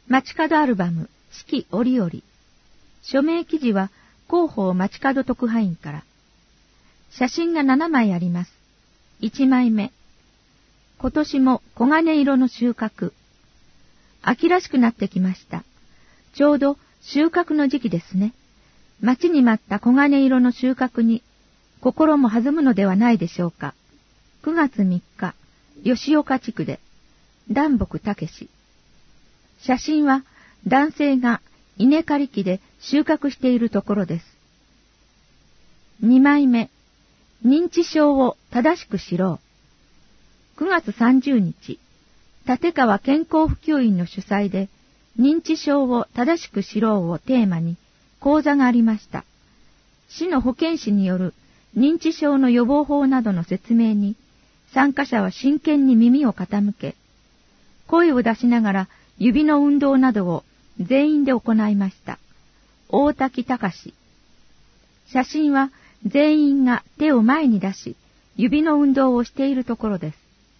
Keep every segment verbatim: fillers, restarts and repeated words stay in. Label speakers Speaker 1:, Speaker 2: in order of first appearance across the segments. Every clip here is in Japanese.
Speaker 1: 街角アルバム四季折々。署名記事は広報街角特派員から。写真がななまいあります。いちまいめ。今年も黄金色の収穫。秋らしくなってきました。ちょうど収穫の時期ですね。待ちに待った黄金色の収穫に心も弾むのではないでしょうか。くがつみっか、吉岡地区で、檀木武史。写真は男性が稲刈り機で収穫しているところです。にまいめ、認知症を正しく知ろう。くがつさんじゅうにち、立川健康普及員の主催で、認知症を正しく知ろうをテーマに講座がありました。市の保健師による認知症の予防法などの説明に、参加者は真剣に耳を傾け、声を出しながら指の運動などを全員で行いました。大滝隆。写真は全員が手を前に出し、指の運動をしているところです。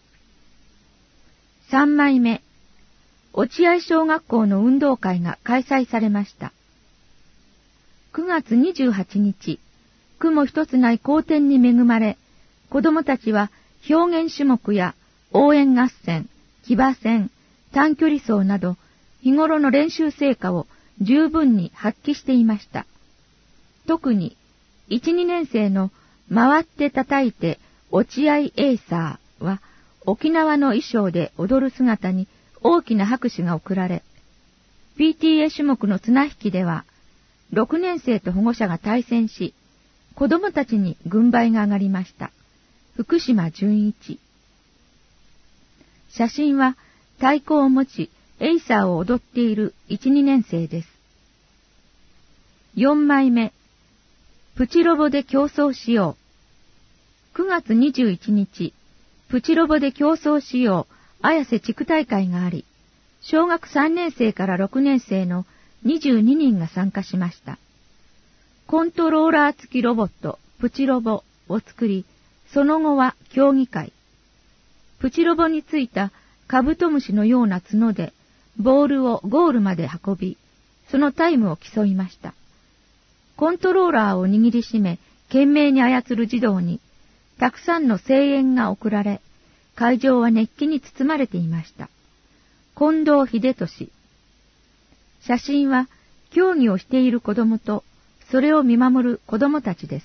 Speaker 1: さんまいめ、落合小学校の運動会が開催されました。くがつにじゅうはちにち、雲一つない好天に恵まれ、子供たちは表現種目や応援合戦、騎馬戦、短距離走など、日頃の練習成果を十分に発揮していました。特に、いち、にねんせいの回って叩いて落合エイサーは、沖縄の衣装で踊る姿に大きな拍手が送られ、ピーティーエー 種目の綱引きでは、ろくねんせいと保護者が対戦し、子供たちに軍配が上がりました。福島純一。写真は太鼓を持ち、エイサーを踊っているいち、にねんせいです。よんまいめ。プチロボで競争しよう。くがつにじゅういちにち、プチロボで競争しよう、綾瀬地区大会があり、小学さんねんせいからろくねんせいのにじゅうににんが参加しました。コントローラー付きロボット、プチロボを作り、その後は競技会。プチロボについたカブトムシのような角で、ボールをゴールまで運び、そのタイムを競いました。コントローラーを握りしめ、懸命に操る児童に、たくさんの声援が送られ、会場は熱気に包まれていました。近藤秀俊。写真は、競技をしている子供と、それを見守る子供たちです。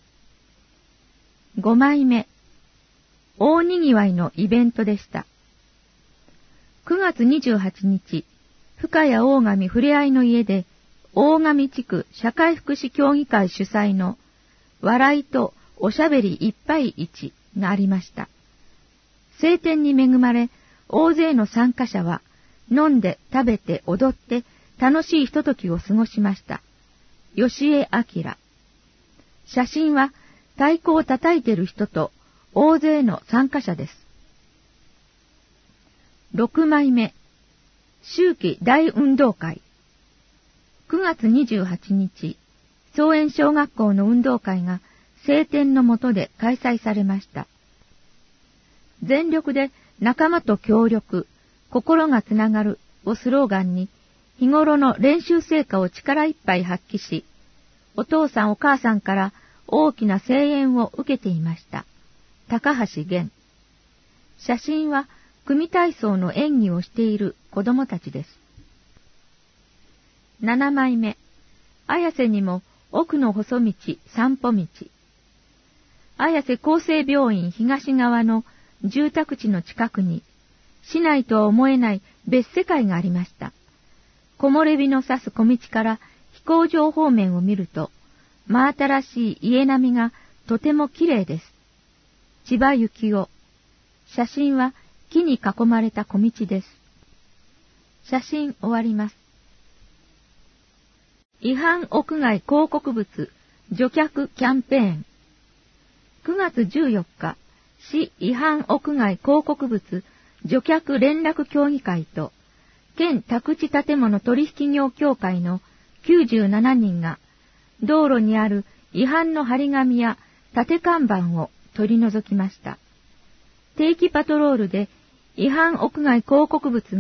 Speaker 1: ごまいめ。大にぎわいのイベントでした。くがつにじゅうはちにち、深谷大神ふれあいの家で、大神地区社会福祉協議会主催の、笑いとおしゃべりいっぱい市がありました。晴天に恵まれ、大勢の参加者は、飲んで食べて踊って楽しいひとときを過ごしました。吉江明。写真は太鼓を叩いている人と大勢の参加者です。ろくまいめ。秋季大運動会。くがつにじゅうはちにち、草園小学校の運動会が晴天の下で開催されました。全力で仲間と協力、心がつながるをスローガンに、日頃の練習成果を力いっぱい発揮し、お父さんお母さんから大きな声援を受けていました。高橋源。写真は組体操の演技をしている子供たちです。ななまいめ。綾瀬にも奥の細道、散歩道。綾瀬厚生病院東側の住宅地の近くに、市内とは思えない別世界がありました。木漏れ日の差す小道から飛行場方面を見ると、真新しい家並みがとても綺麗です。千葉幸男。写真は木に囲まれた小道です。写真終わります。違反屋外広告物除却キャンペーン。くがつじゅうよっか、市違反屋外広告物除却連絡協議会と、県宅地建物取引業協会のきゅうじゅうななにんが、道路にある違反の張り紙や立看板を取り除きました。定期パトロールで違反屋外広告物が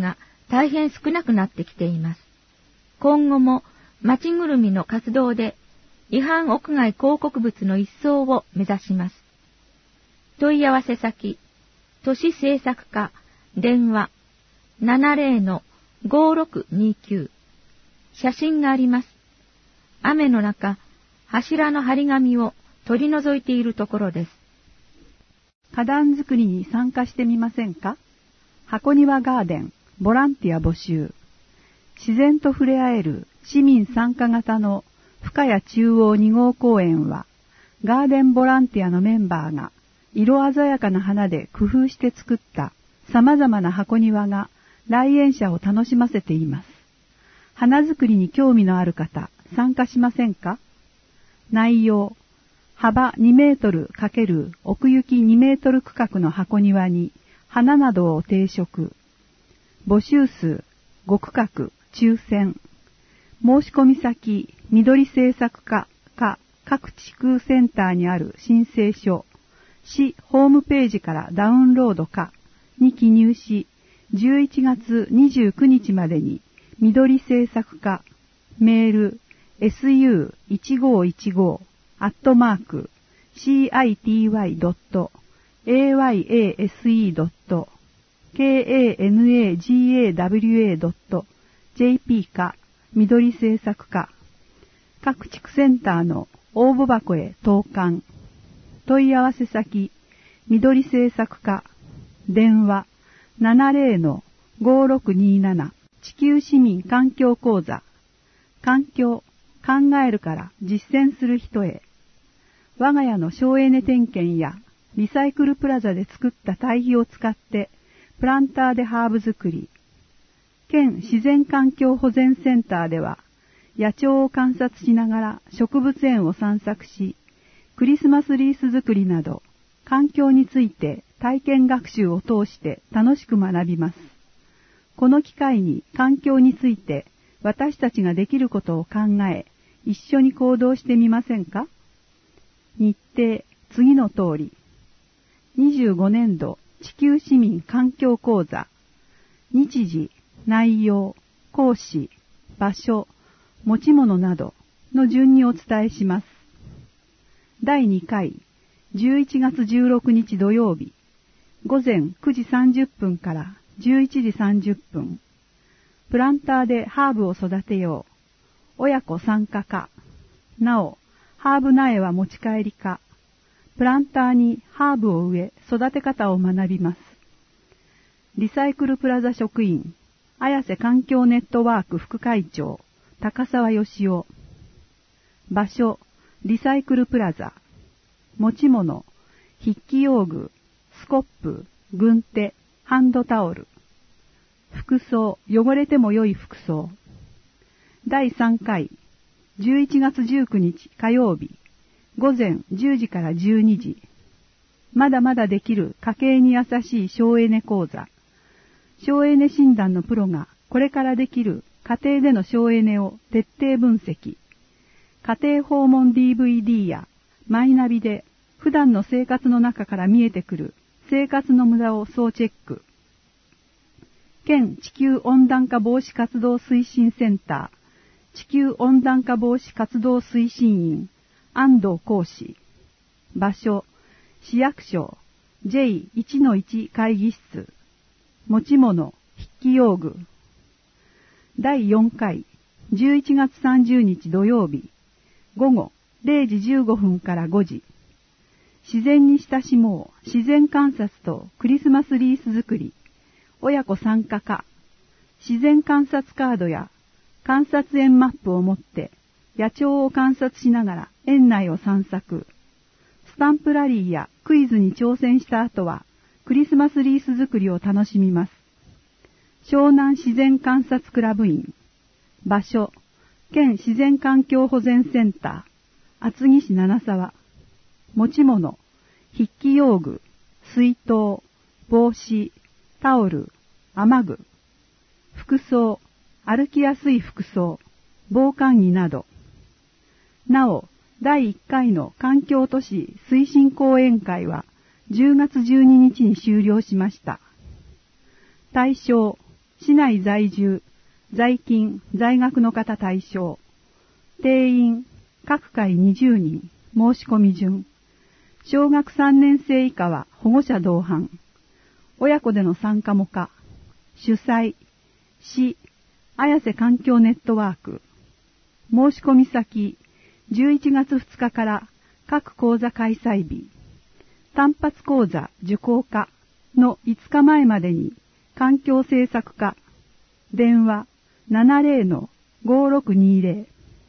Speaker 1: 大変少なくなってきています。今後も町ぐるみの活動で違反屋外広告物の一掃を目指します。問い合わせ先、都市政策課、電話 ななぜろのごろくにきゅう。写真があります。雨の中、柱の張り紙を取り除いているところです。
Speaker 2: 花壇作りに参加してみませんか？箱庭ガーデン、ボランティア募集。自然と触れ合える市民参加型の深谷中央に号公園は、ガーデンボランティアのメンバーが色鮮やかな花で工夫して作った様々な箱庭が来園者を楽しませています。花作りに興味のある方、参加しませんか？内容、幅にメートル×奥行きにメートル区画の箱庭に花などを定植。募集数ご区画抽選。申し込み先、緑政策課か各地区センターにある申請書、市ホームページからダウンロードかに記入し、じゅういちがつにじゅうくにちまでに緑政策課、メール エスユーいちごいちご アットマーク シーアイティーワイドットエーワイエーエスイードットケーエーエヌエージーエーダブリューエードットジェーピー か緑政策課、各地区センターの応募箱へ投函。問い合わせ先、緑政策課、電話 ななぜろのごろくになな 地球市民環境講座。環境、考えるから実践する人へ。我が家の省エネ点検やリサイクルプラザで作った堆肥を使ってプランターでハーブ作り。県自然環境保全センターでは野鳥を観察しながら植物園を散策し、クリスマスリース作りなど環境について体験学習を通して楽しく学びます。この機会に環境について私たちができることを考え、一緒に行動してみませんか？日程、次の通り。にじゅうごねんど地球市民環境講座。日時、内容、講師、場所、持ち物などの順にお伝えします。だいにかい、じゅういちがつじゅうろくにち土曜日、ごぜんくじさんじゅっぷんからじゅういちじさんじゅっぷん。プランターでハーブを育てよう。親子参加か。なお、ハーブ苗は持ち帰りか。プランターにハーブを植え、育て方を学びます。リサイクルプラザ職員、綾瀬環境ネットワーク副会長、高沢義雄。場所、リサイクルプラザ。持ち物、筆記用具、スコップ、軍手、ハンドタオル。服装、汚れても良い服装。だいさんかい、じゅういちがつじゅうくにち火曜日、ごぜんじゅうじからじゅうにじ。まだまだできる家計に優しい省エネ講座。省エネ診断のプロがこれからできる家庭での省エネを徹底分析。家庭訪問 ディーブイディー やマイナビで普段の生活の中から見えてくる生活の無駄を総チェック。県地球温暖化防止活動推進センター、地球温暖化防止活動推進員、安藤講師。場所、市役所 ジェイいちのいち 会議室。持ち物、筆記用具。だいよんかい、じゅういちがつさんじゅうにち土曜日、ごごれいじじゅうごふんからごじ。自然に親しもう、自然観察とクリスマスリース作り。親子参加か。自然観察カードや観察園マップを持って野鳥を観察しながら園内を散策。スタンプラリーやクイズに挑戦した後はクリスマスリース作りを楽しみます。湘南自然観察クラブ員。場所、県自然環境保全センター、厚木市七沢。持ち物、筆記用具、水筒、帽子、タオル、雨具。服装、歩きやすい服装、防寒着など。なお、だいいっかいの環境都市推進講演会はじゅうがつじゅうににちに終了しました。対象、 市内在住、在勤、在学の方対象。定員、各回にじゅうにん、申し込み順。小学さんねん生以下は保護者同伴。親子での参加も可。主催、市、綾瀬環境ネットワーク。申し込み先、じゅういちがつふつかから各講座開催日。単発講座受講可のいつかまえまでに環境政策課。電話 ななゼロのごろくにゼロ。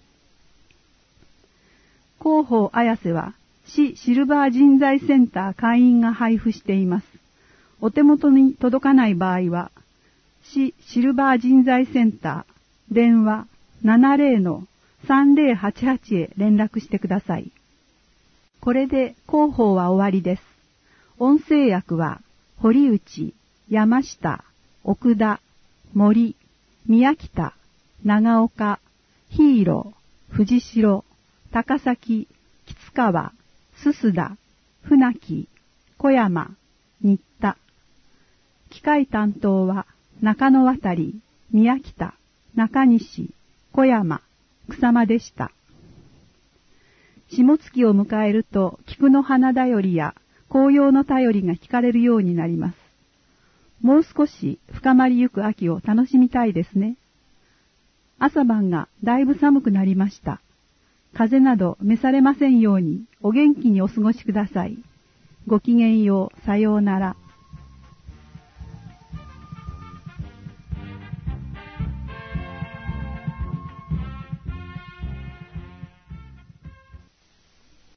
Speaker 2: 広報綾瀬は市シルバー人材センター会員が配布しています。お手元に届かない場合は、市シルバー人材センター電話 ななゼロのさんゼロはちはち へ連絡してください。これで広報は終わりです。音声訳は堀内、山下、奥田、森、宮北、長岡、ヒーロー、藤代、高崎、吉川、須田、船木、小山、新田。機械担当は中野渡、宮北、中西、小山、草間でした。下月を迎えると菊の花だよりや紅葉の便りが聞かれるようになります。もう少し深まりゆく秋を楽しみたいですね。朝晩がだいぶ寒くなりました。風邪など召されませんようにお元気にお過ごしください。ごきげんよう、さようなら。